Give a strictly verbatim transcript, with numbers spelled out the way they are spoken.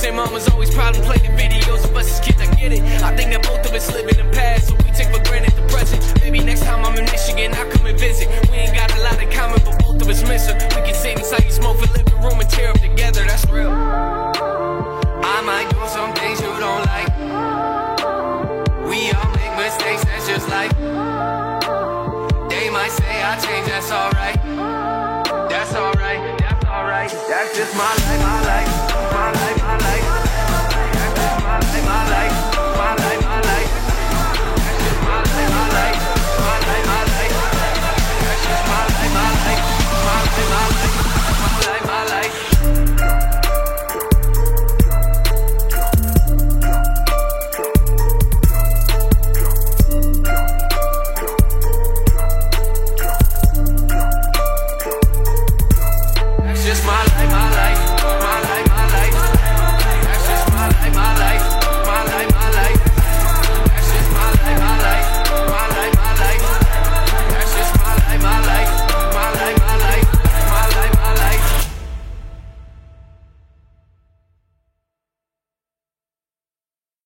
say mama's always problem, play the videos of us as kids, I get it. I think that both of us live in the past, so we take for granted the present. Maybe next time I'm in Michigan, I'll come and visit. We ain't got a lot in common, but both of us miss her. We can sit inside your smoke for living room and tear up together, that's real.